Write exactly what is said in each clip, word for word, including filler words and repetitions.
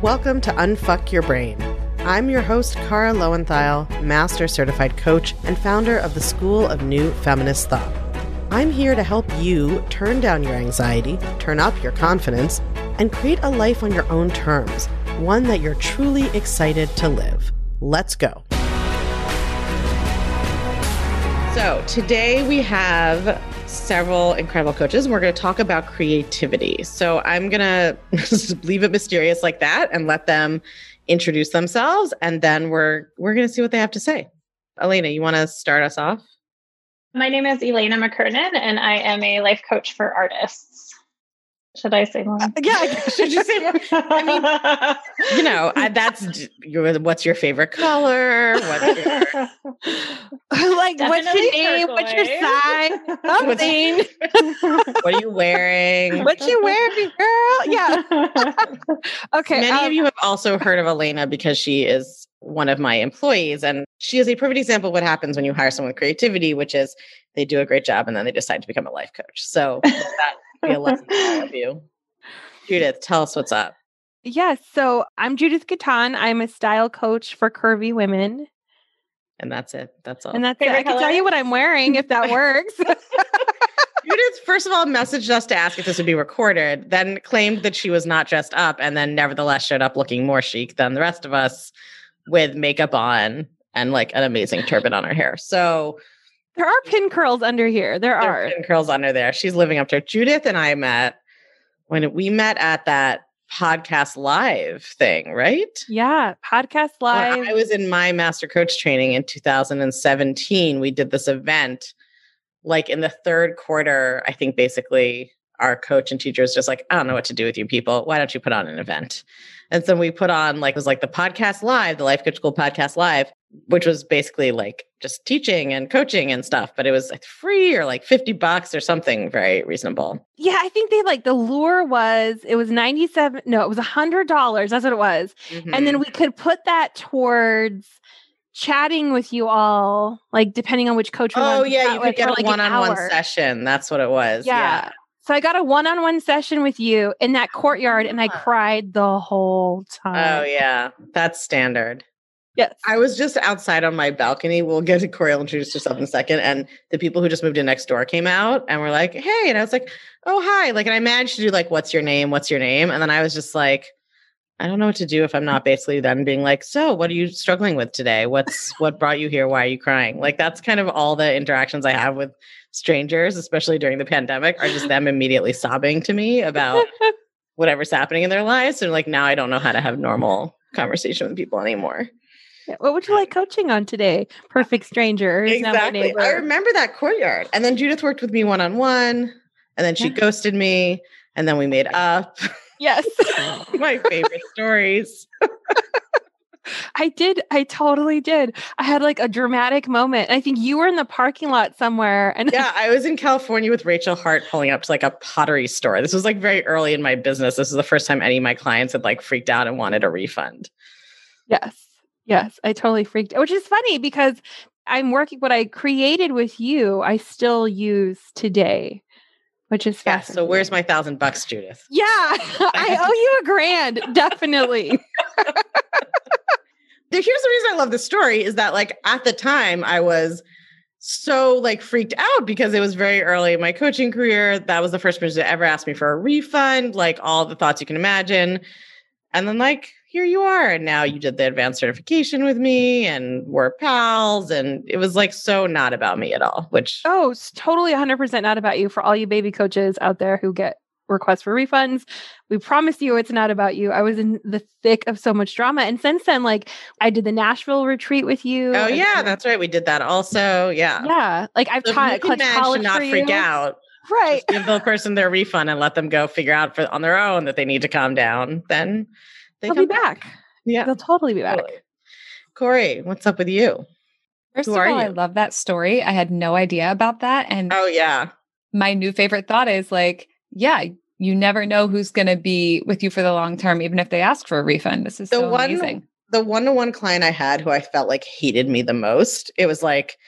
Welcome to Unfuck Your Brain. I'm your host, Cara Lowenthal, Master Certified Coach and founder of the School of New Feminist Thought. I'm here to help you turn down your anxiety, turn up your confidence, and create a life on your own terms, one that you're truly excited to live. Let's go. So today we have several incredible coaches, and we're going to talk about creativity. So I'm going to just leave it mysterious like that and let them introduce themselves, and then we're we're going to see what they have to say. Elena, you want to start us off? My name is Elena McKernan, and I am a life coach for artists. Should I say more? Uh, yeah, should you say more? I mean, you know, I, that's your, what's your favorite color? What's your like? Definitely what's your name? What's your size? Something. What are you wearing? What you wearing, girl? Yeah. Okay. Many um, of you have also heard of Elena because she is one of my employees, and she is a perfect example of what happens when you hire someone with creativity, which is they do a great job and then they decide to become a life coach. So that be a lesson for all of you. Judith, tell us what's up. Yes. So I'm Judith Gatan. I'm a style coach for curvy women. And that's it. That's all. And that's Favorite it. I can color? tell you what I'm wearing if that works. Judith, first of all, messaged us to ask if this would be recorded, then claimed that she was not dressed up, and then nevertheless showed up looking more chic than the rest of us with makeup on and like an amazing turban on her hair. So There are pin curls under here. There, there are. are pin curls under there. She's living up to it. Judith and I met when we met at that podcast live thing, right? Yeah. Podcast live. When I was in my master coach training in two thousand seventeen. We did this event like in the third quarter. I think basically our coach and teacher was just like, I don't know what to do with you people. Why don't you put on an event? And so we put on like, it was like the podcast live, the Life Coach School podcast live, which was basically like just teaching and coaching and stuff, but it was like free or like fifty bucks or something very reasonable. Yeah, I think they like the lure was it was ninety-seven. No, it was a hundred dollars. That's what it was. Mm-hmm. And then we could put that towards chatting with you all, like depending on which coach we Oh wanted to yeah, chat you with could get for, a like, an one-on-one hour. session. That's what it was. Yeah. Yeah. So I got a one-on-one session with you in that courtyard, and I cried the whole time. Oh yeah, that's standard. Yes. I was just outside on my balcony. We'll get to Corey will introduce herself in a second. And the people who just moved in next door came out and were like, hey. And I was like, oh, hi. Like, and I managed to do like, what's your name? What's your name? And then I was just like, I don't know what to do if I'm not basically then being like, so what are you struggling with today? What's what brought you here? Why are you crying? Like, that's kind of all the interactions I have with strangers, especially during the pandemic, are just them immediately sobbing to me about whatever's happening in their lives. And like, now I don't know how to have normal conversation with people anymore. Yeah. What would you like coaching on today? Perfect stranger. who's now my Exactly. neighbor. I remember that courtyard. And then Judith worked with me one-on-one, and then she Yeah. ghosted me, and then we made up. Yes. My favorite stories. I did. I totally did. I had like a dramatic moment. I think you were in the parking lot somewhere. And Yeah, I was in California with Rachel Hart pulling up to like a pottery store. This was like very early in my business. This is the first time any of my clients had like freaked out and wanted a refund. Yes. Yes. I totally freaked out, which is funny because I'm working what I created with you, I still use today, which is Yeah, fascinating. so where's my thousand bucks, Judith? Yeah, I owe you a grand. Definitely. Here's the reason I love this story is that like at the time I was so like freaked out because it was very early in my coaching career. That was the first person to ever ask me for a refund, like all the thoughts you can imagine. And then like, here you are. And now you did the advanced certification with me and we're pals. And it was like so not about me at all, which Oh, it's totally one hundred percent not about you for all you baby coaches out there who get requests for refunds. We promise you it's not about you. I was in the thick of so much drama. And since then, like I did the Nashville retreat with you. Oh and- yeah, that's right. We did that also. Yeah. Yeah. Like I've So if taught you can clutch manage to college not for freak you. out. Right. Just give the person their refund and let them go figure out for on their own that they need to calm down. Then they They'll come be back. Yeah. They'll totally be back. Totally. Corey, what's up with you? First Who of are all, I you? love that story. I had no idea about that. And Oh yeah. my new favorite thought is like, yeah, you never know who's going to be with you for the long term, even if they ask for a refund. This is The so one amazing. the one-to-one client I had who I felt like hated me the most, it was like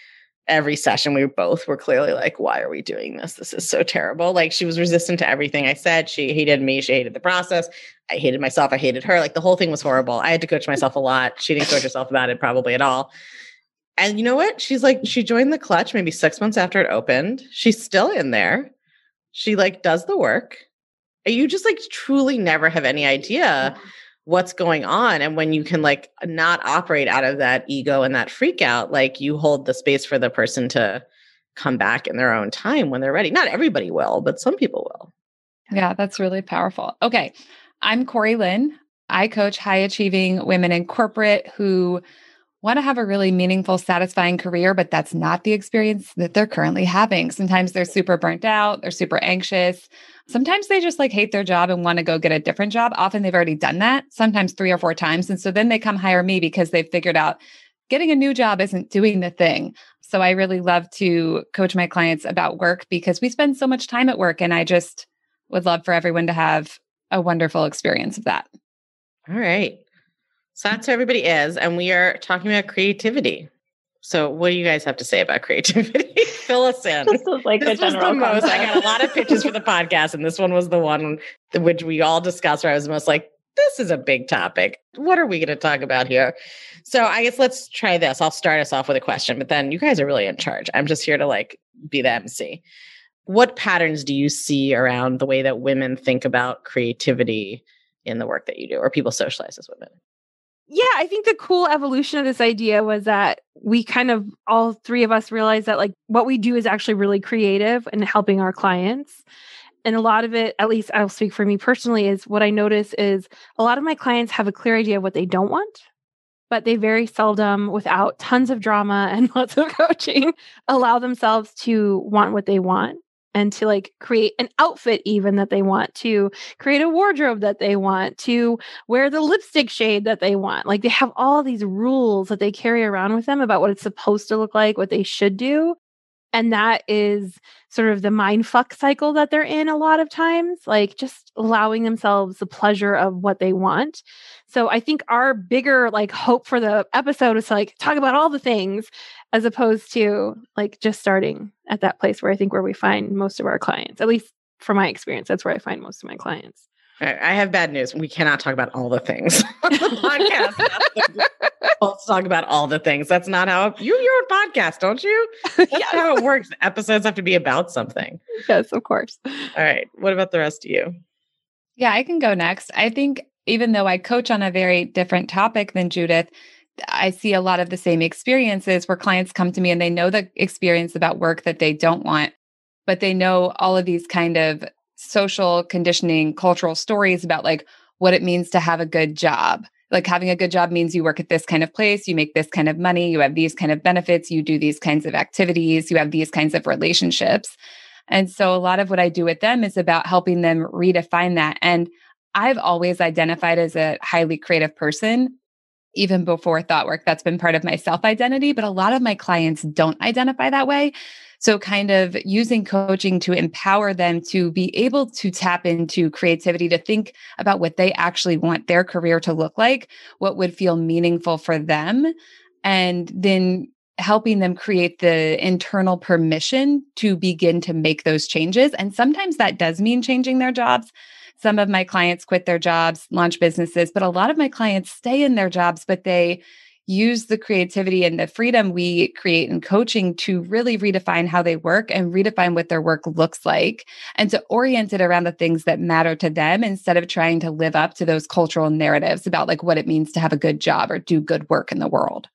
every session, we both were clearly like, why are we doing this? This is so terrible. Like she was resistant to everything I said. She hated me. She hated the process. I hated myself. I hated her. Like the whole thing was horrible. I had to coach myself a lot. She didn't coach herself about it probably at all. And you know what? She's like, she joined the Clutch maybe six months after it opened. She's still in there. She like does the work. And you just like truly never have any idea what's going on. And when you can like not operate out of that ego and that freak out, like you hold the space for the person to come back in their own time when they're ready. Not everybody will, but some people will. Yeah, that's really powerful. Okay. I'm Corey Lynn. I coach high achieving women in corporate who want to have a really meaningful, satisfying career, but that's not the experience that they're currently having. Sometimes they're super burnt out. They're super anxious. Sometimes they just like hate their job and want to go get a different job. Often they've already done that, sometimes three or four times. And so then they come hire me because they've figured out getting a new job isn't doing the thing. So I really love to coach my clients about work because we spend so much time at work. And I just would love for everyone to have a wonderful experience of that. All right. So that's who everybody is. And we are talking about creativity. So what do you guys have to say about creativity? Fill us in. This is like this the was general the most, concept. I got a lot of pitches for the podcast. And this one was the one which we all discussed where I was most like, this is a big topic. What are we going to talk about here? So I guess let's try this. I'll start us off with a question, but then you guys are really in charge. I'm just here to like be the M C. What patterns do you see around the way that women think about creativity in the work that you do, or people socialize as women? Yeah, I think the cool evolution of this idea was that we kind of, all three of us realized that like what we do is actually really creative and helping our clients. And a lot of it, at least I'll speak for me personally, is what I notice is a lot of my clients have a clear idea of what they don't want, but they very seldom, without tons of drama and lots of coaching, allow themselves to want what they want. And to like create an outfit even that they want, to create a wardrobe that they want, to wear the lipstick shade that they want. Like they have all these rules that they carry around with them about what it's supposed to look like, what they should do. And that is sort of the mind fuck cycle that they're in a lot of times, like just allowing themselves the pleasure of what they want. So I think our bigger like hope for the episode is to like talk about all the things as opposed to like just starting at that place where I think where we find most of our clients, at least from my experience, that's where I find most of my clients. I have bad news. We cannot talk about all the things on the podcast. Let's talk about all the things. That's not how you your own podcast, don't you? That's yes. how it works. Episodes have to be about something. Yes, of course. All right. What about the rest of you? Yeah, I can go next. I think even though I coach on a very different topic than Judith, I see a lot of the same experiences where clients come to me and they know the experience about work that they don't want, but they know all of these kind of social conditioning, cultural stories about like what it means to have a good job. Like having a good job means you work at this kind of place, you make this kind of money, you have these kind of benefits, you do these kinds of activities, you have these kinds of relationships. And so a lot of what I do with them is about helping them redefine that. And I've always identified as a highly creative person, even before ThoughtWork. That's been part of my self-identity, but a lot of my clients don't identify that way. So kind of using coaching to empower them to be able to tap into creativity, to think about what they actually want their career to look like, what would feel meaningful for them, and then helping them create the internal permission to begin to make those changes. And sometimes that does mean changing their jobs. Some of my clients quit their jobs, launch businesses, but a lot of my clients stay in their jobs, but they use the creativity and the freedom we create in coaching to really redefine how they work and redefine what their work looks like, and to orient it around the things that matter to them instead of trying to live up to those cultural narratives about like what it means to have a good job or do good work in the world.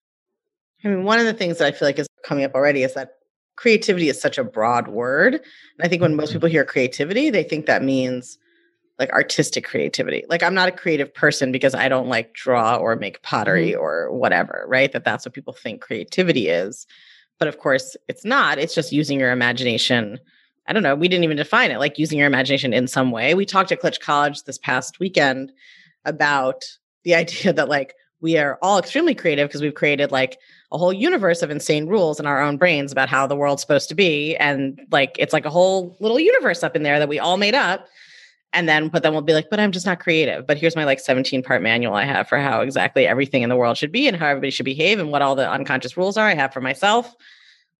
I mean, one of the things that I feel like is coming up already is that creativity is such a broad word. And I think when most people hear creativity, they think that means like artistic creativity. Like I'm not a creative person because I don't like draw or make pottery mm-hmm. or whatever, right? That that's what people think creativity is. But of course it's not. It's just using your imagination. I don't know. We didn't even define it, like using your imagination in some way. We talked at Klitsch College this past weekend about the idea that like we are all extremely creative because we've created like a whole universe of insane rules in our own brains about how the world's supposed to be. And like, it's like a whole little universe up in there that we all made up. And then, but then we'll be like, but I'm just not creative. But here's my like seventeen part manual I have for how exactly everything in the world should be and how everybody should behave and what all the unconscious rules are I have for myself.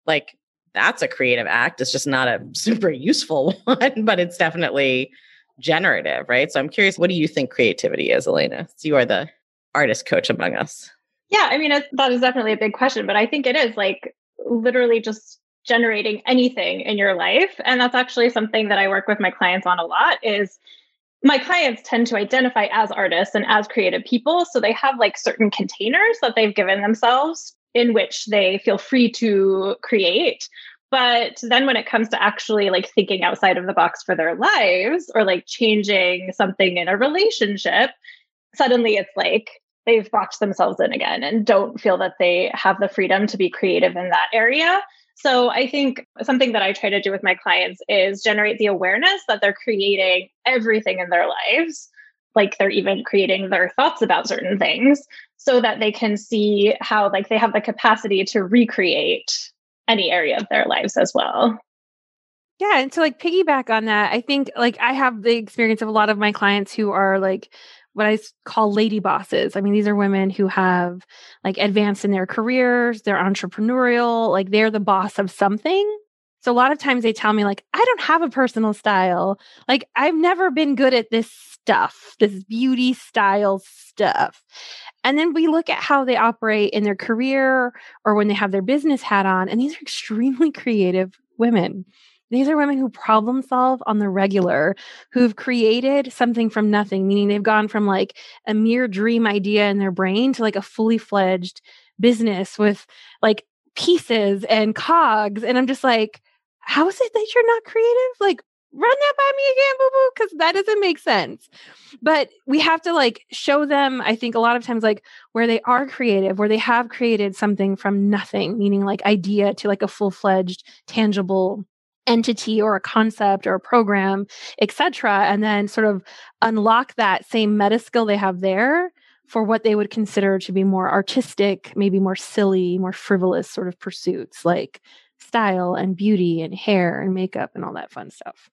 like that's a creative act. It's just not a super useful one, but it's definitely generative, right? So I'm curious, what do you think creativity is, Elena? So you are the artist coach among us. Yeah, I mean, it's, that is definitely a big question, but I think it is like literally just generating anything in your life. And that's actually something that I work with my clients on a lot is my clients tend to identify as artists and as creative people. So they have like certain containers that they've given themselves in which they feel free to create. But then when it comes to actually like thinking outside of the box for their lives or like changing something in a relationship, suddenly it's like they've boxed themselves in again and don't feel that they have the freedom to be creative in that area. So I think something that I try to do with my clients is generate the awareness that they're creating everything in their lives, like they're even creating their thoughts about certain things, so that they can see how like they have the capacity to recreate any area of their lives as well. Yeah. And to like piggyback on that, I think like I have the experience of a lot of my clients who are like what I call lady bosses. I mean, these are women who have like advanced in their careers, they're entrepreneurial, like they're the boss of something. So a lot of times they tell me like, I don't have a personal style. Like I've never been good at this stuff, this beauty style stuff. And then we look at how they operate in their career or when they have their business hat on. And these are extremely creative women. These are women who problem solve on the regular, who've created something from nothing, meaning they've gone from like a mere dream idea in their brain to like a fully fledged business with like pieces and cogs. And I'm just like, how is it that you're not creative? Like, run that by me again, boo boo, because that doesn't make sense. But we have to like show them, I think a lot of times, like where they are creative, where they have created something from nothing, meaning like idea to like a full fledged, tangible entity or a concept or a program, et cetera, and then sort of unlock that same meta skill they have there for what they would consider to be more artistic, maybe more silly, more frivolous sort of pursuits like style and beauty and hair and makeup and all that fun stuff.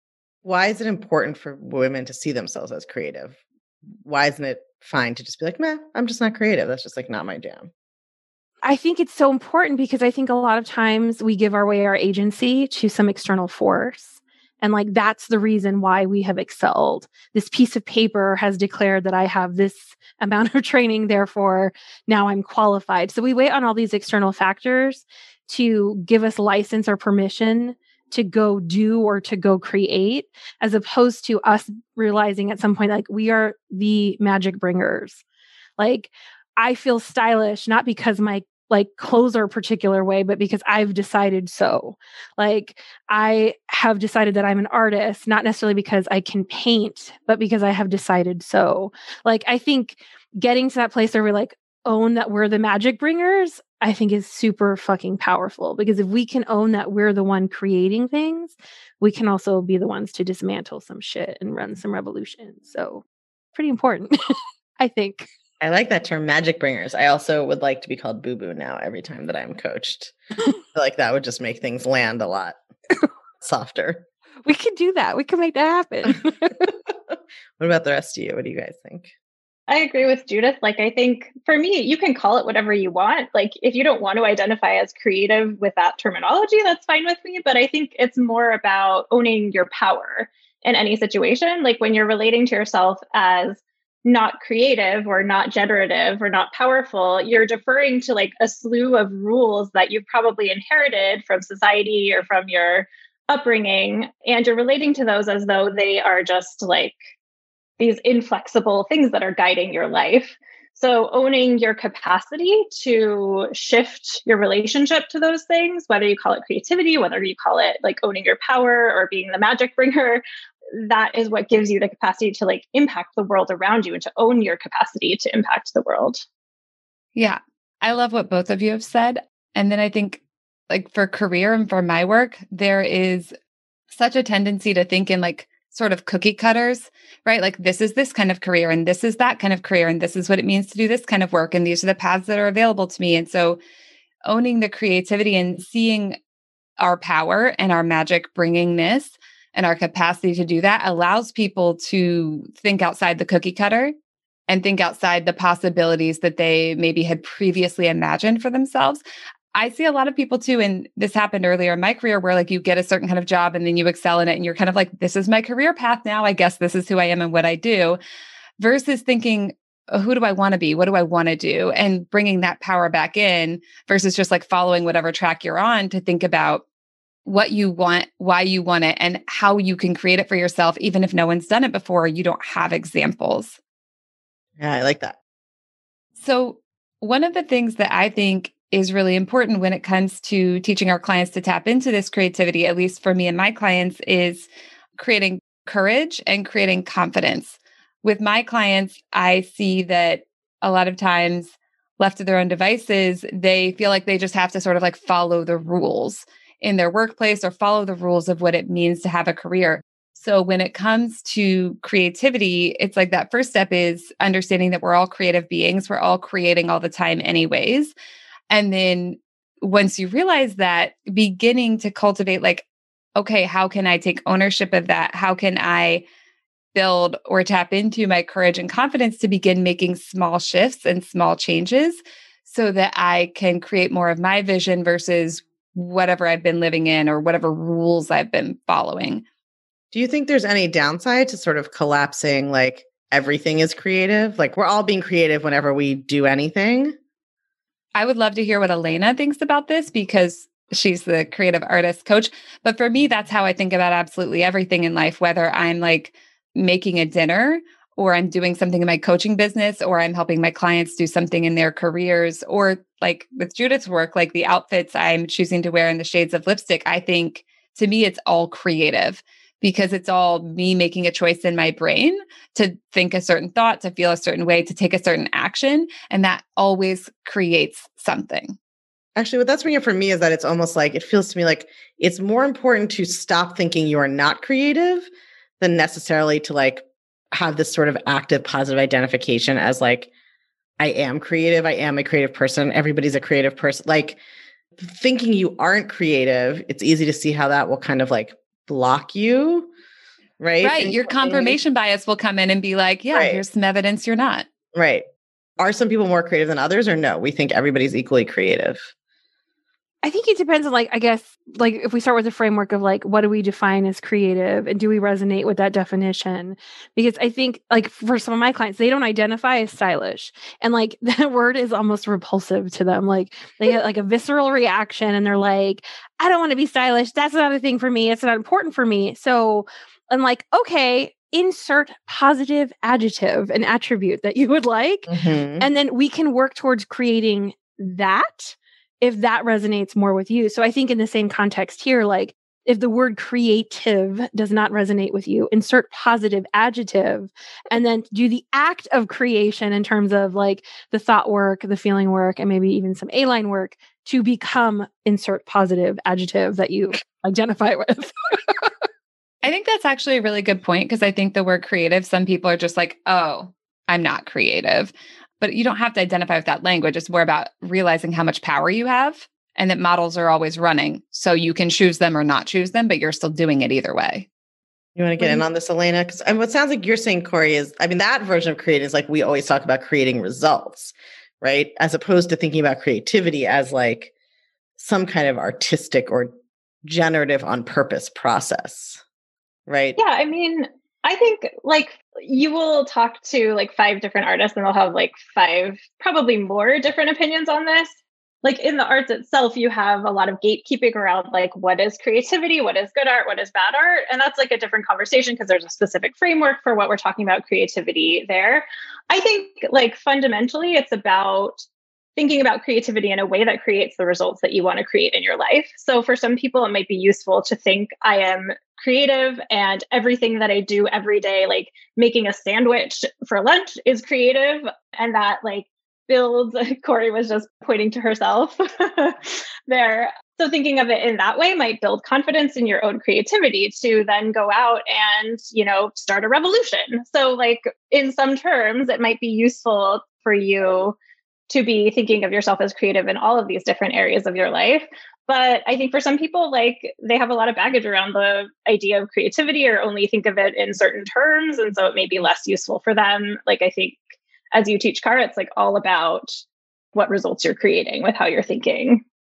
Why is it important for women to see themselves as creative? Why isn't it fine to just be like, meh, I'm just not creative. That's just like not my jam. I think it's so important because I think a lot of times we give our way our agency to some external force. And like, that's the reason why we have excelled. This piece of paper has declared that I have this amount of training, therefore now I'm qualified. So we wait on all these external factors to give us license or permission to go do or to go create, as opposed to us realizing at some point, like we are the magic bringers. Like I feel stylish, not because my like clothes are a particular way, but because I've decided so. Like I have decided that I'm an artist, not necessarily because I can paint, but because I have decided so. Like I think getting to that place where we like own that we're the magic bringers, I think is super fucking powerful, because if we can own that we're the one creating things, we can also be the ones to dismantle some shit and run some revolution. So pretty important, I think. I like that term, magic bringers. I also would like to be called Boo Boo now every time that I'm coached. I feel like that would just make things land a lot softer. We could do that. We could make that happen. What about the rest of you? What do you guys think? I agree with Judith. Like, I think for me, you can call it whatever you want. Like, if you don't want to identify as creative with that terminology, that's fine with me. But I think it's more about owning your power in any situation. Like when you're relating to yourself as not creative or not generative or not powerful, you're deferring to like a slew of rules that you've probably inherited from society or from your upbringing. And you're relating to those as though they are just like these inflexible things that are guiding your life. So owning your capacity to shift your relationship to those things, whether you call it creativity, whether you call it like owning your power or being the magic bringer, that is what gives you the capacity to like impact the world around you and to own your capacity to impact the world. Yeah. I love what both of you have said. And then I think like for career and for my work, there is such a tendency to think in like sort of cookie cutters, right? Like this is this kind of career and this is that kind of career. And this is what it means to do this kind of work. And these are the paths that are available to me. And so owning the creativity and seeing our power and our magic bringingness and our capacity to do that allows people to think outside the cookie cutter and think outside the possibilities that they maybe had previously imagined for themselves. I see a lot of people too, and this happened earlier in my career where like you get a certain kind of job and then you excel in it and you're kind of like, this is my career path now. I guess this is who I am and what I do, versus thinking, oh, who do I want to be? What do I want to do? And bringing that power back in versus just like following whatever track you're on to think about what you want, why you want it, and how you can create it for yourself. Even if no one's done it before, you don't have examples. Yeah, I like that. So one of the things that I think is really important when it comes to teaching our clients to tap into this creativity, at least for me and my clients, is creating courage and creating confidence. With my clients, I see that a lot of times left to their own devices, they feel like they just have to sort of like follow the rules in their workplace or follow the rules of what it means to have a career. So when it comes to creativity, it's like that first step is understanding that we're all creative beings. We're all creating all the time anyways. And then once you realize that, beginning to cultivate like, okay, how can I take ownership of that? How can I build or tap into my courage and confidence to begin making small shifts and small changes so that I can create more of my vision versus whatever I've been living in or whatever rules I've been following. Do you think there's any downside to sort of collapsing like everything is creative? Like we're all being creative whenever we do anything? I would love to hear what Elena thinks about this because she's the creative artist coach. But for me, that's how I think about absolutely everything in life, whether I'm like making a dinner or I'm doing something in my coaching business or I'm helping my clients do something in their careers, or like with Judith's work, like the outfits I'm choosing to wear and the shades of lipstick. I think to me, it's all creative because it's all me making a choice in my brain to think a certain thought, to feel a certain way, to take a certain action. And that always creates something. Actually, what that's bringing up for me is that it's almost like, it feels to me like it's more important to stop thinking you are not creative than necessarily to like have this sort of active positive identification as like, I am creative. I am a creative person. Everybody's a creative person. Like thinking you aren't creative, it's easy to see how that will kind of like block you, right? Right. And your confirmation bias will come in and be like, yeah, right. Here's some evidence you're not. Right. Are some people more creative than others or no? We think everybody's equally creative. I think it depends on like, I guess, like if we start with the framework of like, what do we define as creative and do we resonate with that definition? Because I think like for some of my clients, they don't identify as stylish. And like that word is almost repulsive to them. Like they get like a visceral reaction and they're like, I don't want to be stylish. That's not a thing for me. It's not important for me. So I'm like, okay, insert positive adjective, an attribute that you would like. Mm-hmm. And then we can work towards creating that if that resonates more with you. So I think in the same context here, like if the word creative does not resonate with you, insert positive adjective and then do the act of creation in terms of like the thought work, the feeling work, and maybe even some A-line work to become insert positive adjective that you identify with. I think that's actually a really good point because I think the word creative, some people are just like, oh, I'm not creative. But you don't have to identify with that language. It's more about realizing how much power you have and that models are always running. So you can choose them or not choose them, but you're still doing it either way. You want to get in on this, Elena? Because I mean, what sounds like you're saying, Corey, is, I mean, that version of creative is like we always talk about creating results, right? As opposed to thinking about creativity as like some kind of artistic or generative on purpose process, right? Yeah, I mean, I think like you will talk to like five different artists and they'll have like five, probably more different opinions on this. Like in the arts itself, you have a lot of gatekeeping around like what is creativity, what is good art, what is bad art. And that's like a different conversation because there's a specific framework for what we're talking about creativity there. I think like fundamentally, it's about thinking about creativity in a way that creates the results that you want to create in your life. So for some people, it might be useful to think I am creative and everything that I do every day, like making a sandwich for lunch is creative. And that like builds, Corey was just pointing to herself there. So thinking of it in that way might build confidence in your own creativity to then go out and, you know, start a revolution. So like in some terms, it might be useful for you to be thinking of yourself as creative in all of these different areas of your life. But I think for some people, like they have a lot of baggage around the idea of creativity or only think of it in certain terms. And so it may be less useful for them. Like I think as you teach Cara, it's like all about what results you're creating with how you're thinking.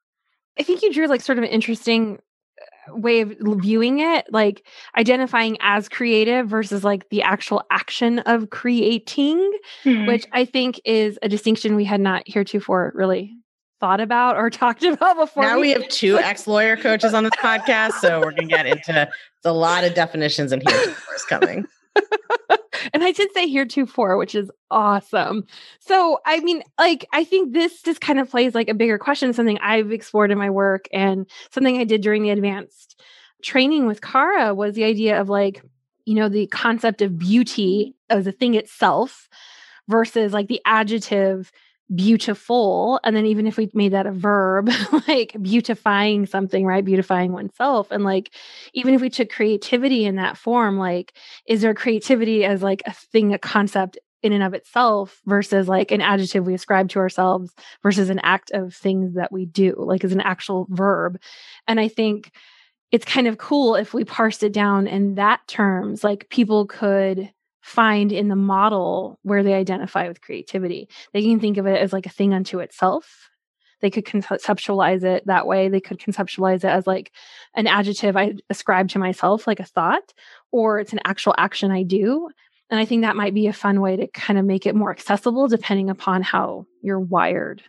I think you drew like sort of an interesting way of viewing it, like identifying as creative versus like the actual action of creating, Hmm. which I think is a distinction we had not heretofore really thought about or talked about before. Now we have two ex-lawyer coaches on this podcast, so we're going to get into a lot of definitions in here coming. And I did say heretofore, which is awesome. So, I mean, like, I think this just kind of plays like a bigger question, something I've explored in my work and something I did during the advanced training with Cara was the idea of like, you know, the concept of beauty as a thing itself versus like the adjective beautiful. And then even if we made that a verb, like beautifying something, right? Beautifying oneself. And like, even if we took creativity in that form, like, is there creativity as like a thing, a concept in and of itself versus like an adjective we ascribe to ourselves versus an act of things that we do, like as an actual verb. And I think it's kind of cool if we parsed it down in that terms, like people could find in the model where they identify with creativity. They can think of it as like a thing unto itself. They could conceptualize it that way. They could conceptualize it as like an adjective I ascribe to myself, like a thought, or it's an actual action I do. And I think that might be a fun way to kind of make it more accessible depending upon how you're wired.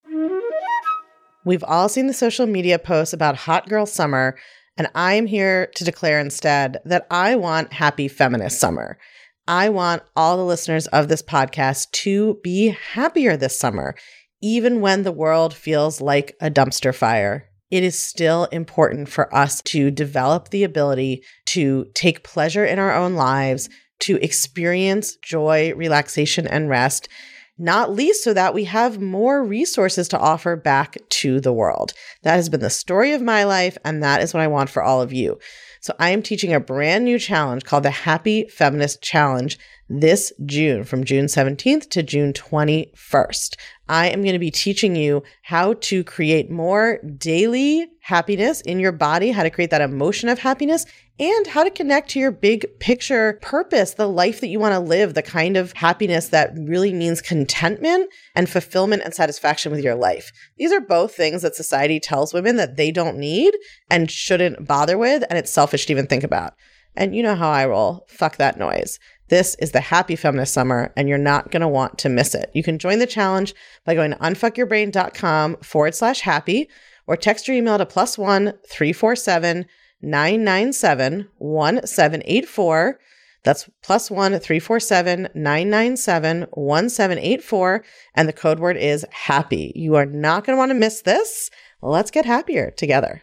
We've all seen the social media posts about hot girl summer, and I'm here to declare instead that I want happy feminist summer. I want all the listeners of this podcast to be happier this summer, even when the world feels like a dumpster fire. It is still important for us to develop the ability to take pleasure in our own lives, to experience joy, relaxation, and rest, not least so that we have more resources to offer back to the world. That has been the story of my life, and that is what I want for all of you. So I am teaching a brand new challenge called the Happy Feminist Challenge this June, from June seventeenth to June twenty-first. I am going to be teaching you how to create more daily happiness in your body, how to create that emotion of happiness, and how to connect to your big picture purpose, the life that you want to live, the kind of happiness that really means contentment and fulfillment and satisfaction with your life. These are both things that society tells women that they don't need and shouldn't bother with, and it's selfish to even think about. And you know how I roll. Fuck that noise. This is the Happy Feminist Summer, and you're not going to want to miss it. You can join the challenge by going to unfuckyourbrain.com forward slash happy, or text your email to plus one three four seven nine nine seven one seven eight four. That's plus one three four seven nine nine seven one seven eight four, and the code word is happy. You are not going to want to miss this. Let's get happier together.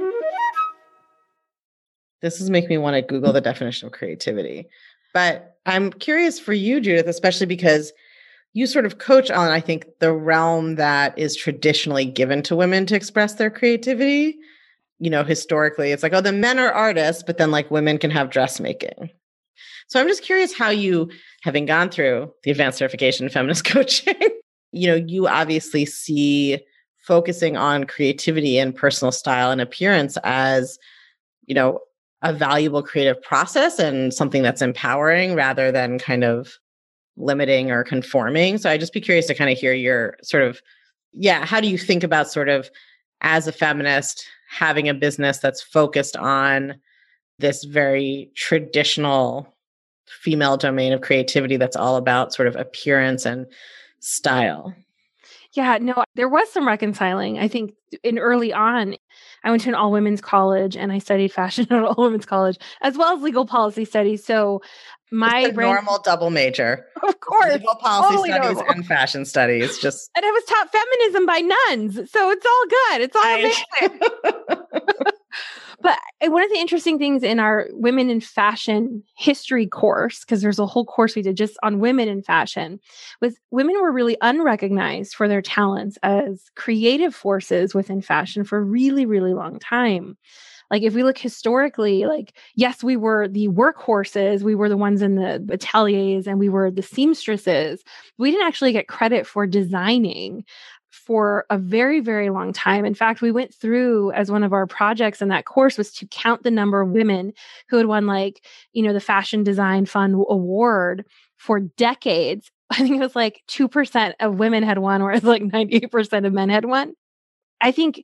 This is making me want to Google the definition of creativity. But I'm curious for you, Judith, especially because you sort of coach on, I think, the realm that is traditionally given to women to express their creativity. You know, historically, it's like, oh, the men are artists, but then like women can have dressmaking. So I'm just curious how you, having gone through the advanced certification in feminist coaching, you know, you obviously see focusing on creativity and personal style and appearance as, you know, a valuable creative process and something that's empowering rather than kind of limiting or conforming. So I'd just be curious to kind of hear your sort of, yeah, how do you think about sort of as a feminist having a business that's focused on this very traditional female domain of creativity that's all about sort of appearance and style? Yeah, no, there was some reconciling. I think in early on, I went to an all women's college and I studied fashion at an all women's college, as well as legal policy studies. So my it's a brand- normal double major, of course, legal policy totally studies normal. and fashion studies. Just and it was taught feminism by nuns, so it's all good. It's all amazing. But one of the interesting things in our women in fashion history course, because there's a whole course we did just on women in fashion, was women were really unrecognized for their talents as creative forces within fashion for a really, really long time. Like if we look historically, like, yes, we were the workhorses, we were the ones in the ateliers, and we were the seamstresses. We didn't actually get credit for designing for a very, very long time. In fact, we went through as one of our projects in that course was to count the number of women who had won like, you know, the Fashion Design Fund Award for decades. I think it was like two percent of women had won, whereas like ninety-eight percent of men had won. I think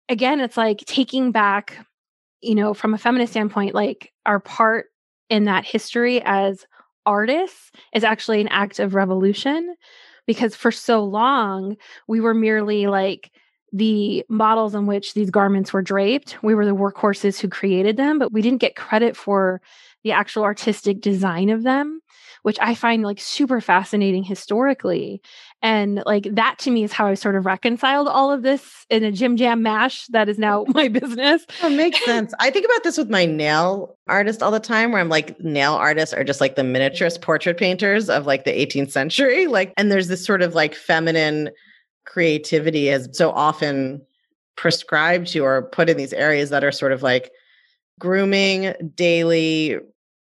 again, it's like taking back, you know, from a feminist standpoint, like our part in that history as artists is actually an act of revolution, because for so long we were merely like the models on which these garments were draped. We were the workhorses who created them, but we didn't get credit for the actual artistic design of them, which I find like super fascinating historically. And like that to me is how I sort of reconciled all of this in a Jim Jam mash that is now my business. It makes sense. I think about this with my nail artist all the time, where I'm like, nail artists are just like the miniaturist portrait painters of like the eighteenth century. Like, and there's this sort of like feminine creativity is so often prescribed to or put in these areas that are sort of like grooming, daily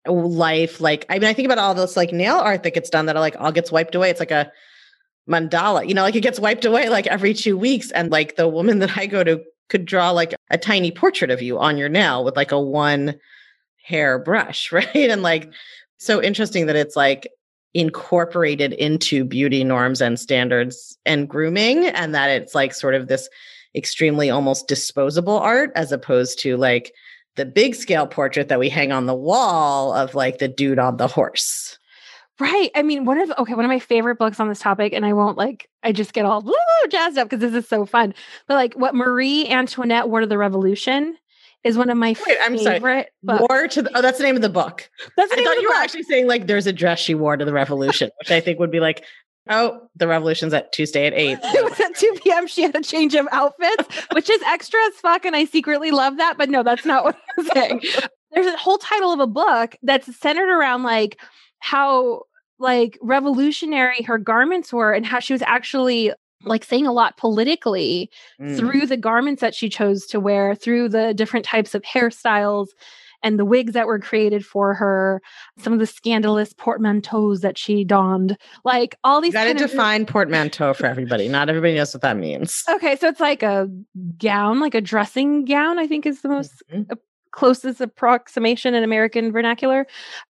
life. Like, I mean, I think about all this like nail art that gets done that like all gets wiped away. It's like a mandala, you know, like it gets wiped away like every two weeks. And like the woman that I go to could draw like a tiny portrait of you on your nail with like a one hair brush, right? And like, so interesting that it's like incorporated into beauty norms and standards and grooming, and that it's like sort of this extremely almost disposable art as opposed to like the big scale portrait that we hang on the wall of like the dude on the horse. Right. I mean, one of okay, one of my favorite books on this topic, and I won't like, I just get all woo, jazzed up because this is so fun. But like, what Marie Antoinette War to the Revolution is one of my Wait, I'm favorite sorry. books. War to the, oh, that's the name of the book. That's the I name thought of the you book. were actually saying like there's a dress she wore to the revolution, which I think would be like, oh, the revolution's at Tuesday at eight. It was at two p.m. She had a change of outfits, which is extra as fuck. And I secretly love that. But no, that's not what I'm saying. There's a whole title of a book that's centered around like how like revolutionary her garments were and how she was actually like saying a lot politically mm. through the garments that she chose to wear, through the different types of hairstyles and the wigs that were created for her, some of the scandalous portmanteaus that she donned, like all these. You got to define of... portmanteau for everybody. Not everybody knows what that means. Okay, so it's like a gown, like a dressing gown, I think is the most mm-hmm. uh, closest approximation in American vernacular.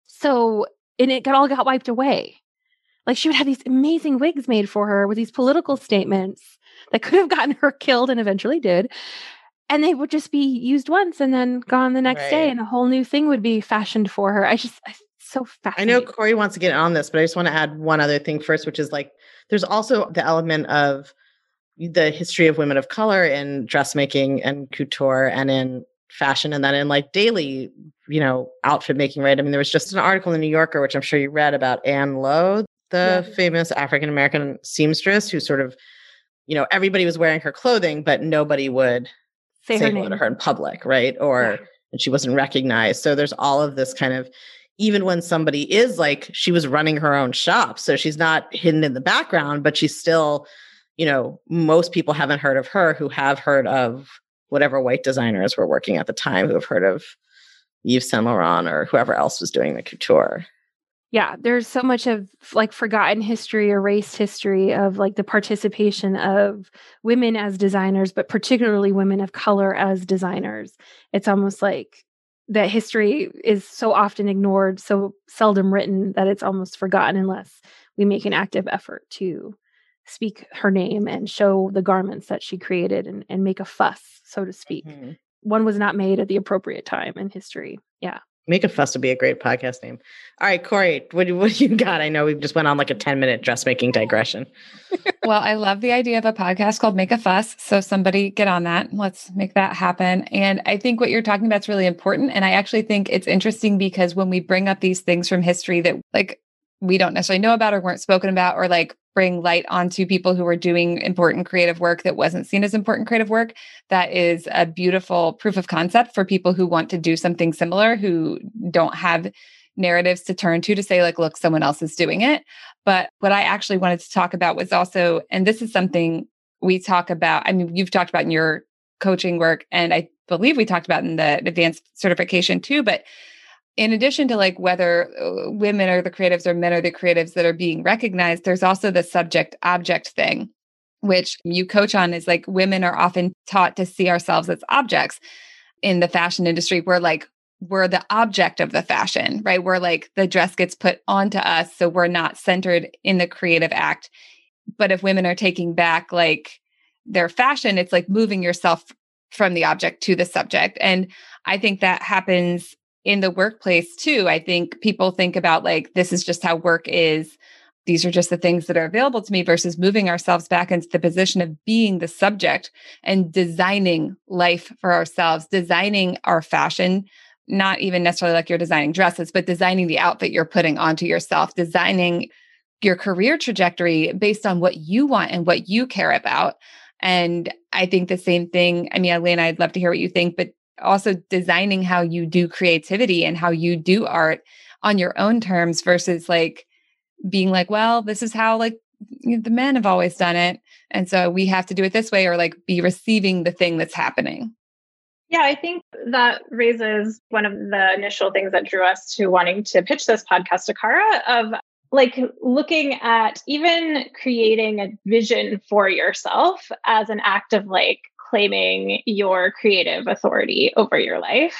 So, and it got all got wiped away. Like she would have these amazing wigs made for her with these political statements that could have gotten her killed and eventually did. And they would just be used once and then gone the next right. day, and a whole new thing would be fashioned for her. I just, it's so fascinating. I know Corey wants to get on this, but I just want to add one other thing first, which is like, there's also the element of the history of women of color in dressmaking and couture and in fashion, and then in like daily, you know, outfit making, right? I mean, there was just an article in the New Yorker, which I'm sure you read, about Anne Lowe, the yeah. famous African-American seamstress who sort of, you know, everybody was wearing her clothing, but nobody would say, say hello to her in public, right? Or, yeah. and she wasn't recognized. So there's all of this kind of, even when somebody is like, she was running her own shop, so she's not hidden in the background, but she's still, you know, most people haven't heard of her who have heard of whatever white designers were working at the time, who have heard of Yves Saint Laurent or whoever else was doing the couture. Yeah, there's so much of like forgotten history, erased history of like the participation of women as designers, but particularly women of color as designers. It's almost like that history is so often ignored, so seldom written, that it's almost forgotten unless we make an active effort to speak her name and show the garments that she created and, and make a fuss, so to speak. Mm-hmm. One was not made at the appropriate time in history. Yeah. Make a Fuss would be a great podcast name. All right, Corey, what do, what do you got? I know we just went on like a ten minute dressmaking digression. Well, I love the idea of a podcast called Make a Fuss. So somebody get on that. Let's make that happen. And I think what you're talking about is really important. And I actually think it's interesting because when we bring up these things from history that like we don't necessarily know about or weren't spoken about, or like bring light onto people who were doing important creative work that wasn't seen as important creative work, that is a beautiful proof of concept for people who want to do something similar, who don't have narratives to turn to, to say like, look, someone else is doing it. But what I actually wanted to talk about was also, and this is something we talk about, I mean, you've talked about in your coaching work, and I believe we talked about in the advanced certification too, but in addition to like whether women are the creatives or men are the creatives that are being recognized, there's also the subject object thing, which you coach on, is like women are often taught to see ourselves as objects in the fashion industry. We're like, we're the object of the fashion, right? We're like, the dress gets put onto us, so we're not centered in the creative act. But if women are taking back like their fashion, it's like moving yourself from the object to the subject. And I think that happens in the workplace too. I think people think about like, this is just how work is. These are just the things that are available to me versus moving ourselves back into the position of being the subject and designing life for ourselves, designing our fashion, not even necessarily like you're designing dresses, but designing the outfit you're putting onto yourself, designing your career trajectory based on what you want and what you care about. And I think the same thing, I mean, Elena, I'd love to hear what you think, but also designing how you do creativity and how you do art on your own terms versus like being like, well, this is how like you know, the men have always done it. And so we have to do it this way, or like be receiving the thing that's happening. Yeah, I think that raises one of the initial things that drew us to wanting to pitch this podcast to Cara of like looking at even creating a vision for yourself as an act of like claiming your creative authority over your life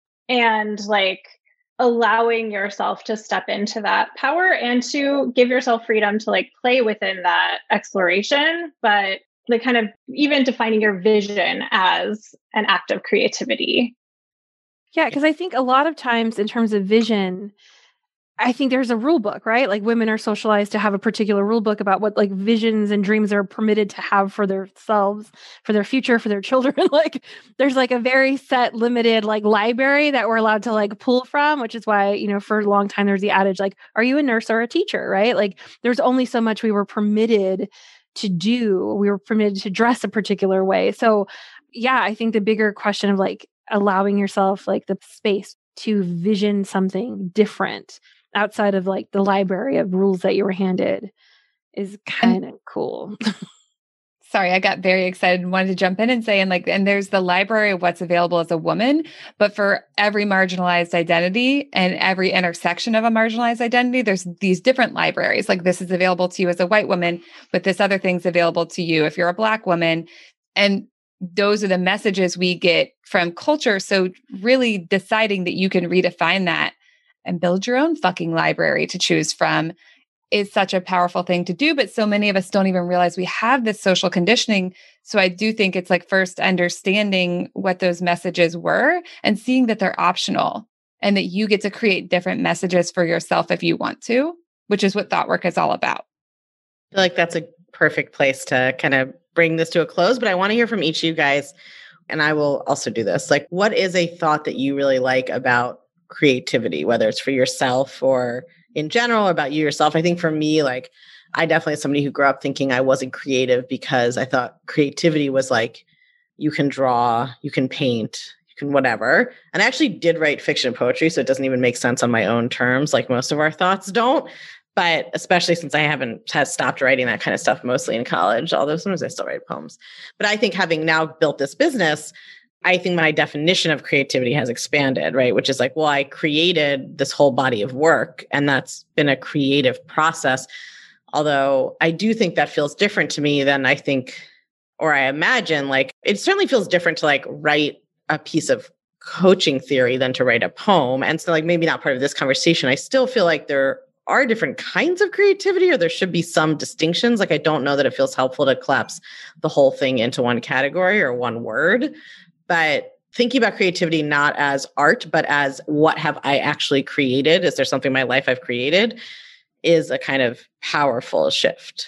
and like allowing yourself to step into that power and to give yourself freedom to like play within that exploration, but like kind of even defining your vision as an act of creativity. Yeah, because I think a lot of times in terms of vision, I think there's a rule book, right? Like women are socialized to have a particular rule book about what like visions and dreams are permitted to have for themselves, for their future, for their children. Like there's like a very set limited like library that we're allowed to like pull from, which is why, you know, for a long time, there's the adage, like, are you a nurse or a teacher, right? Like there's only so much we were permitted to do. We were permitted to dress a particular way. So yeah, I think the bigger question of like allowing yourself like the space to vision something different outside of like the library of rules that you were handed is kind of cool. Sorry, I got very excited and wanted to jump in and say, and like, and there's the library of what's available as a woman, but for every marginalized identity and every intersection of a marginalized identity, there's these different libraries. Like this is available to you as a white woman, but this other thing's available to you if you're a Black woman. And those are the messages we get from culture. So really deciding that you can redefine that and build your own fucking library to choose from is such a powerful thing to do. But so many of us don't even realize we have this social conditioning. So I do think it's like first understanding what those messages were and seeing that they're optional and that you get to create different messages for yourself if you want to, which is what thought work is all about. I feel like that's a perfect place to kind of bring this to a close, but I want to hear from each of you guys, and I will also do this. Like, what is a thought that you really like about creativity, whether it's for yourself or in general about you yourself? I think for me, like, I definitely as somebody who grew up thinking I wasn't creative because I thought creativity was like, you can draw, you can paint, you can whatever. And I actually did write fiction and poetry, so it doesn't even make sense on my own terms, like most of our thoughts don't. But especially since I haven't has stopped writing that kind of stuff mostly in college, although sometimes I still write poems. But I think having now built this business, I think my definition of creativity has expanded, right? Which is like, well, I created this whole body of work, and that's been a creative process. Although I do think that feels different to me than I think, or I imagine, like, it certainly feels different to like write a piece of coaching theory than to write a poem. And so like, maybe not part of this conversation, I still feel like there are different kinds of creativity, or there should be some distinctions. Like, I don't know that it feels helpful to collapse the whole thing into one category or one word. But thinking about creativity not as art, but as what have I actually created? Is there something in my life I've created? Is a kind of powerful shift.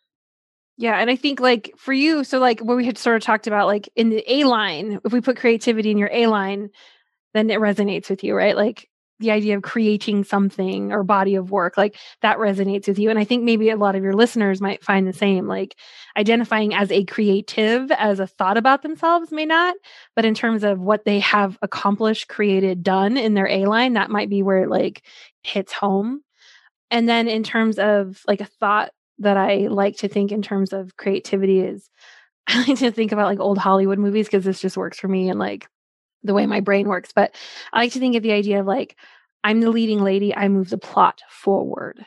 Yeah. And I think like for you, so like what we had sort of talked about, like in the A line, if we put creativity in your A line, then it resonates with you, right? Like the idea of creating something or body of work, like that resonates with you. And I think maybe a lot of your listeners might find the same, like identifying as a creative, as a thought about themselves may not, but in terms of what they have accomplished, created, done in their A line, that might be where it like hits home. And then in terms of like a thought that I like to think in terms of creativity is I like to think about like old Hollywood movies, because this just works for me and like the way my brain works. But I like to think of the idea of like, I'm the leading lady, I move the plot forward.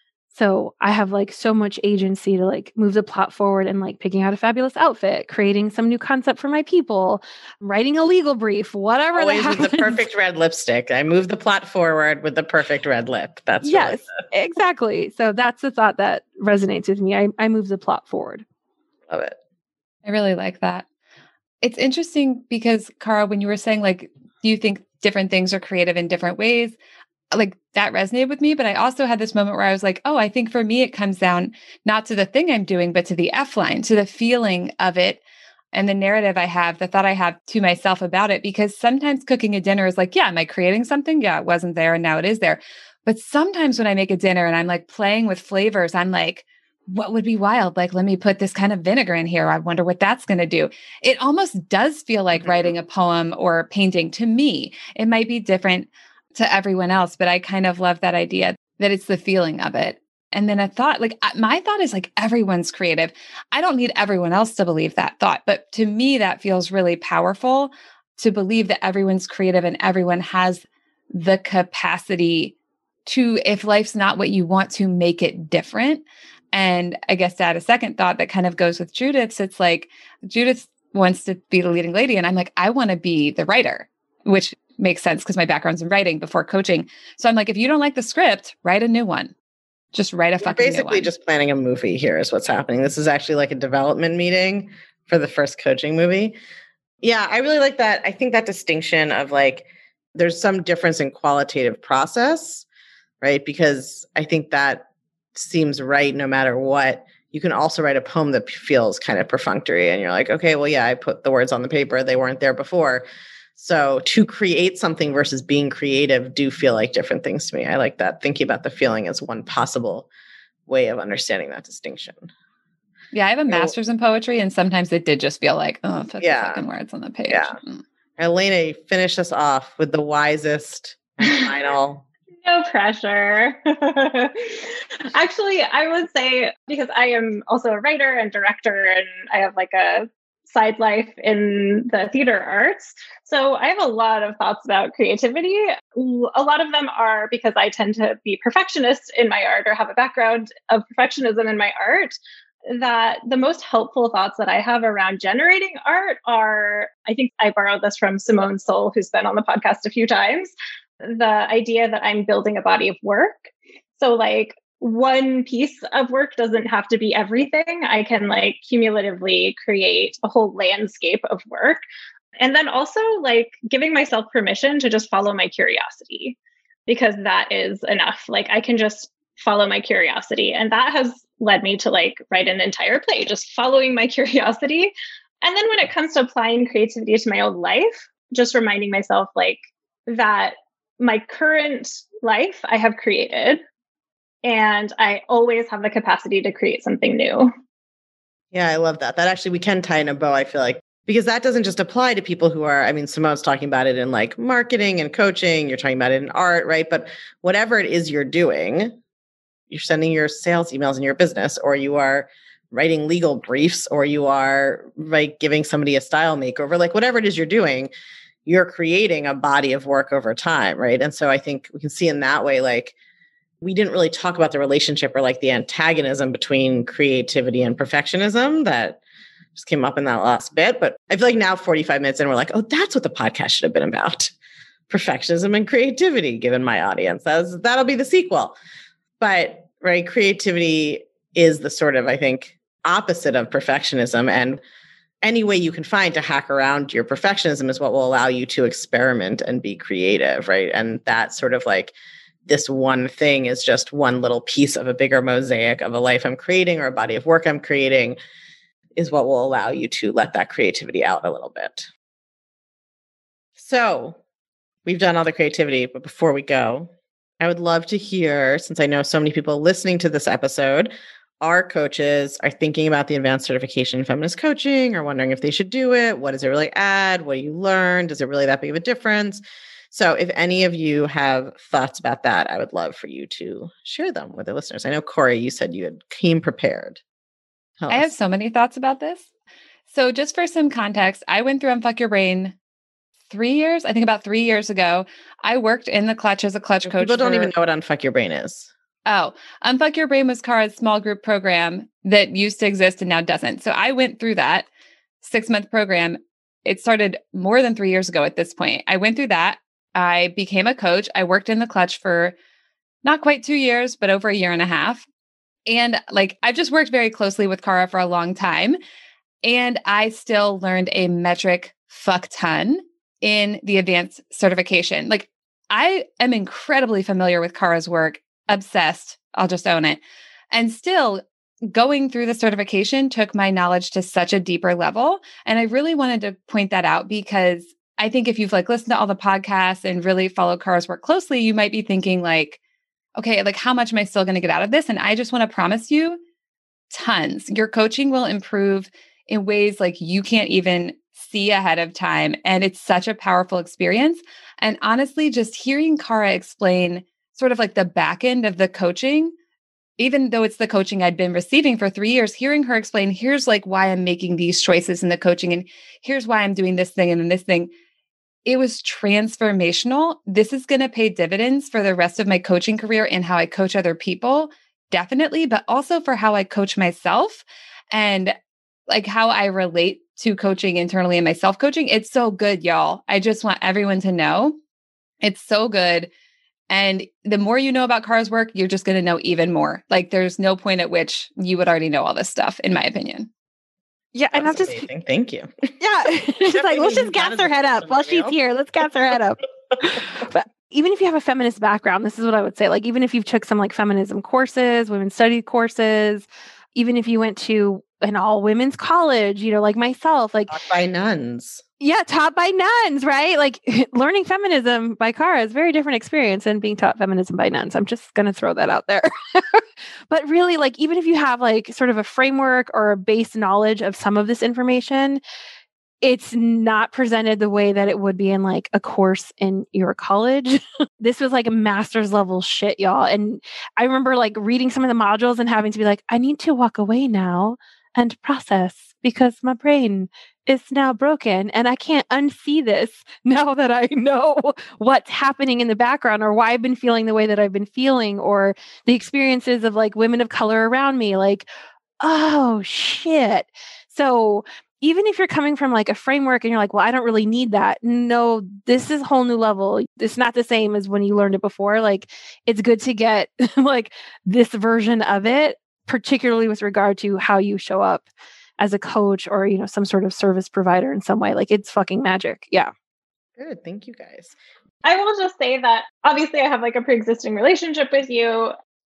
So I have like so much agency to like move the plot forward and like picking out a fabulous outfit, creating some new concept for my people, writing a legal brief, whatever. Always that with the perfect red lipstick. I move the plot forward with the perfect red lip. That's yes, really the- exactly. So that's the thought that resonates with me. I, I move the plot forward. Love it. I really like that. It's interesting because, Cara, when you were saying, like, do you think different things are creative in different ways? Like, that resonated with me. But I also had this moment where I was like, oh, I think for me, it comes down not to the thing I'm doing, but to the F line, to the feeling of it and the narrative I have, the thought I have to myself about it. Because sometimes cooking a dinner is like, yeah, am I creating something? Yeah, it wasn't there and now it is there. But sometimes when I make a dinner and I'm like playing with flavors, I'm like, what would be wild? Like, let me put this kind of vinegar in here. I wonder what that's going to do. It almost does feel like mm-hmm. writing a poem or a painting to me. It might be different to everyone else, but I kind of love that idea that it's the feeling of it. And then a thought, like my thought is like everyone's creative. I don't need everyone else to believe that thought, but to me, that feels really powerful to believe that everyone's creative and everyone has the capacity to, if life's not what you want, to make it different. And I guess to add a second thought that kind of goes with Judith's, it's like Judith wants to be the leading lady. And I'm like, I want to be the writer, which makes sense because my background's in writing before coaching. So I'm like, if you don't like the script, write a new one. Just write a We're fucking new one. basically just planning a movie here is what's happening. This is actually like a development meeting for the first coaching movie. Yeah, I really like that. I think that distinction of like, there's some difference in qualitative process, right? Because I think that seems right no matter what. You can also write a poem that feels kind of perfunctory and you're like, okay, well, yeah, I put the words on the paper. They weren't there before. So to create something versus being creative do feel like different things to me. I like that. Thinking about the feeling as one possible way of understanding that distinction. Yeah, I have a master's in poetry and sometimes it did just feel like, oh, put yeah. the fucking words on the page. Yeah. Mm. Elena, finish us off with the wisest and final. No pressure. Actually, I would say, because I am also a writer and director, and I have like a side life in the theater arts. So I have a lot of thoughts about creativity. A lot of them are because I tend to be perfectionist in my art or have a background of perfectionism in my art. That the most helpful thoughts that I have around generating art are, I think I borrowed this from Simone Soul, who's been on the podcast a few times. The idea that I'm building a body of work. So like one piece of work doesn't have to be everything. I can like cumulatively create a whole landscape of work. And then also like giving myself permission to just follow my curiosity, because that is enough. Like I can just follow my curiosity. And that has led me to like write an entire play, just following my curiosity. And then when it comes to applying creativity to my own life, just reminding myself like that my current life I have created, and I always have the capacity to create something new. Yeah, I love that. That actually, we can tie in a bow, I feel like, because that doesn't just apply to people who are, I mean, Simone's talking about it in like marketing and coaching, you're talking about it in art, right? But whatever it is you're doing, you're sending your sales emails in your business, or you are writing legal briefs, or you are like giving somebody a style makeover, like whatever it is you're doing, you're creating a body of work over time, right? And so I think we can see in that way, like, we didn't really talk about the relationship or like the antagonism between creativity and perfectionism that just came up in that last bit. But I feel like now forty-five minutes in, we're like, oh, that's what the podcast should have been about. Perfectionism and creativity, given my audience. That's, that'll be the sequel. But right, creativity is the sort of, I think, opposite of perfectionism. And any way you can find to hack around your perfectionism is what will allow you to experiment and be creative, right? And that sort of like, this one thing is just one little piece of a bigger mosaic of a life I'm creating or a body of work I'm creating is what will allow you to let that creativity out a little bit. So we've done all the creativity, but before we go, I would love to hear, since I know so many people listening to this episode are coaches, are thinking about the advanced certification in feminist coaching, or wondering if they should do it. What does it really add? What do you learn? Does it really that big of a difference? So if any of you have thoughts about that, I would love for you to share them with the listeners. I know, Corey, you said you had came prepared. Tell I us. have so many thoughts about this. So just for some context, I went through Unfuck Your Brain three years, I think about three years ago. I worked in the Clutch as a Clutch coach. People don't for, even know what Unfuck Your Brain is. Oh, Unfuck Your Brain was Cara's small group program that used to exist and now doesn't. So I went through that six-month program. It started more than three years ago at this point. I went through that. I became a coach. I worked in the Clutch for not quite two years, but over a year and a half. And like, I've just worked very closely with Cara for a long time. And I still learned a metric fuck ton in the advanced certification. Like, I am incredibly familiar with Kara's work, obsessed. I'll just own it. And still, going through the certification took my knowledge to such a deeper level. And I really wanted to point that out because I think if you've like listened to all the podcasts and really followed Kara's work closely, you might be thinking like, okay, like how much am I still going to get out of this? And I just want to promise you tons. Your coaching will improve in ways like you can't even see ahead of time. And it's such a powerful experience. And honestly, just hearing Kara explain sort of like the back end of the coaching, even though it's the coaching I'd been receiving for three years, hearing her explain, here's like why I'm making these choices in the coaching, and here's why I'm doing this thing and then this thing. It was transformational. This is going to pay dividends for the rest of my coaching career and how I coach other people, definitely, but also for how I coach myself and like how I relate to coaching internally and my self-coaching. It's so good, y'all. I just want everyone to know it's so good. And the more you know about Kara's work, you're just going to know even more. Like there's no point at which you would already know all this stuff, in my opinion. Yeah, and I'm just amazing. Thank you. Yeah, she's like, let's just gas her head up while she's here. Let's gas her head up. But even if you have a feminist background, this is what I would say. Like, even if you've took some like feminism courses, women's studies courses, even if you went to an all women's college, you know, like myself, like taught by nuns. Yeah, taught by nuns, right? Like learning feminism by Kara is a very different experience than being taught feminism by nuns. I'm just going to throw that out there. But really, like, even if you have like sort of a framework or a base knowledge of some of this information, it's not presented the way that it would be in like a course in your college. This was like a master's level shit, y'all. And I remember like reading some of the modules and having to be like, I need to walk away now and process because my brain is now broken and I can't unsee this now that I know what's happening in the background or why I've been feeling the way that I've been feeling or the experiences of like women of color around me. Like, oh shit. So even if you're coming from like a framework and you're like, well, I don't really need that. No, this is a whole new level. It's not the same as when you learned it before. Like, it's good to get like this version of it, particularly with regard to how you show up as a coach or, you know, some sort of service provider in some way. Like, it's fucking magic. Yeah. Good. Thank you guys. I will just say that obviously I have like a pre-existing relationship with you.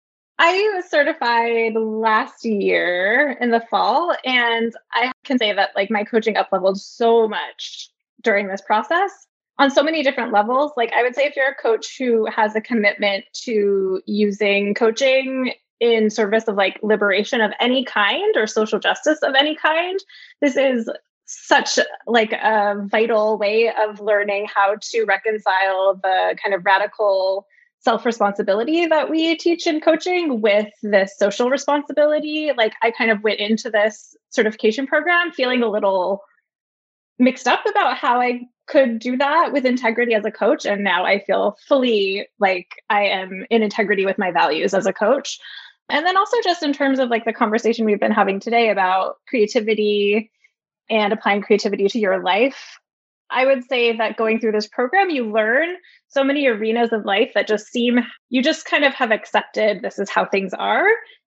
I was certified last year in the fall, and I can say that like my coaching up leveled so much during this process on so many different levels. Like, I would say if you're a coach who has a commitment to using coaching in service of like liberation of any kind or social justice of any kind, this is such like a vital way of learning how to reconcile the kind of radical self-responsibility that we teach in coaching with this social responsibility. Like, I kind of went into this certification program feeling a little mixed up about how I could do that with integrity as a coach. And now I feel fully like I am in integrity with my values as a coach. And then also just in terms of like the conversation we've been having today about creativity and applying creativity to your life, I would say that going through this program, you learn so many arenas of life that just seem, you just kind of have accepted this is how things are.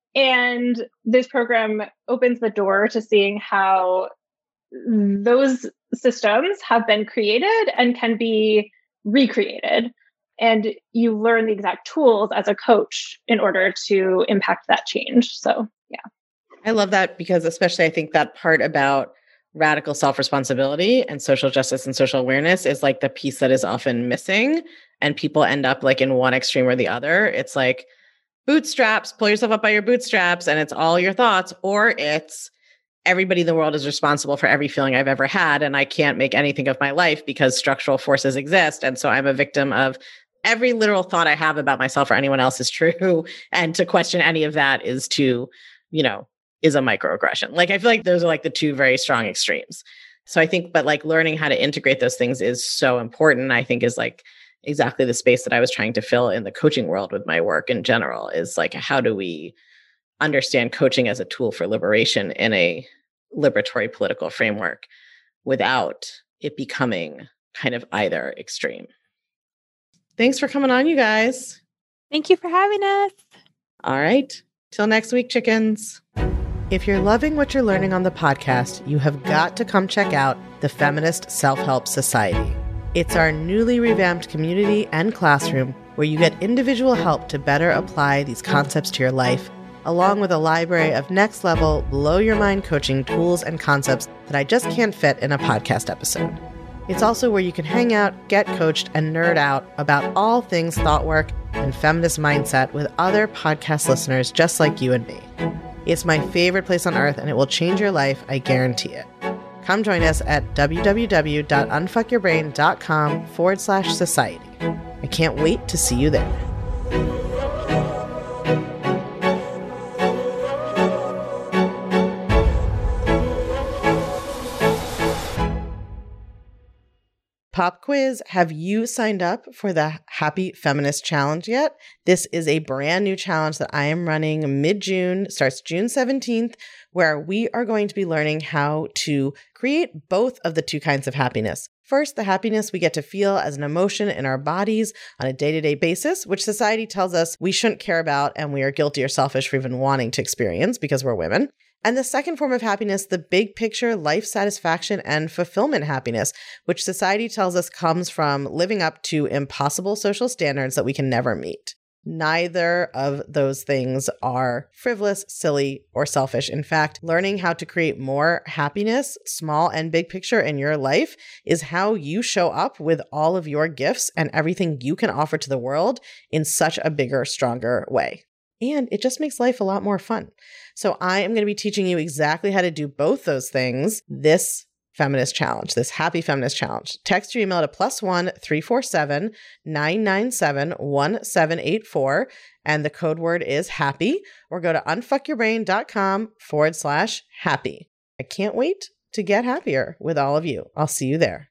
And this program opens the door to seeing how those systems have been created and can be recreated. And you learn the exact tools as a coach in order to impact that change. So, yeah. I love that because especially I think that part about radical self-responsibility and social justice and social awareness is like the piece that is often missing. And people end up like in one extreme or the other. It's like bootstraps, pull yourself up by your bootstraps, and it's all your thoughts, or it's everybody in the world is responsible for every feeling I've ever had. And I can't make anything of my life because structural forces exist. And so I'm a victim of every literal thought I have about myself or anyone else is true. And to question any of that is to, you know, is a microaggression. Like, I feel like those are like the two very strong extremes. So I think, but like learning how to integrate those things is so important, I think is like exactly the space that I was trying to fill in the coaching world with my work in general is like, how do we understand coaching as a tool for liberation in a liberatory political framework without it becoming kind of either extreme. Thanks for coming on, you guys. Thank you for having us. All right. Till next week, chickens. If you're loving what you're learning on the podcast, you have got to come check out the Feminist Self-Help Society. It's our newly revamped community and classroom where you get individual help to better apply these concepts to your life, along with a library of next-level, blow-your-mind coaching tools and concepts that I just can't fit in a podcast episode. It's also where you can hang out, get coached, and nerd out about all things thought work and feminist mindset with other podcast listeners just like you and me. It's my favorite place on earth, and it will change your life, I guarantee it. Come join us at www.unfuckyourbrain.com forward slash society. I can't wait to see you there. Pop quiz, have you signed up for the Happy Feminist Challenge yet? This is a brand new challenge that I am running mid-June, starts June seventeenth, where we are going to be learning how to create both of the two kinds of happiness. First, the happiness we get to feel as an emotion in our bodies on a day-to-day basis, which society tells us we shouldn't care about and we are guilty or selfish for even wanting to experience because we're women. And the second form of happiness, the big picture life satisfaction and fulfillment happiness, which society tells us comes from living up to impossible social standards that we can never meet. Neither of those things are frivolous, silly, or selfish. In fact, learning how to create more happiness, small and big picture in your life, is how you show up with all of your gifts and everything you can offer to the world in such a bigger, stronger way. And it just makes life a lot more fun. So I am going to be teaching you exactly how to do both those things this feminist challenge, this Happy Feminist Challenge. Text your email to plus one three four seven nine nine seven one seven eight four, and the code word is happy, or go to unfuckyourbrain.com forward slash happy. I can't wait to get happier with all of you. I'll see you there.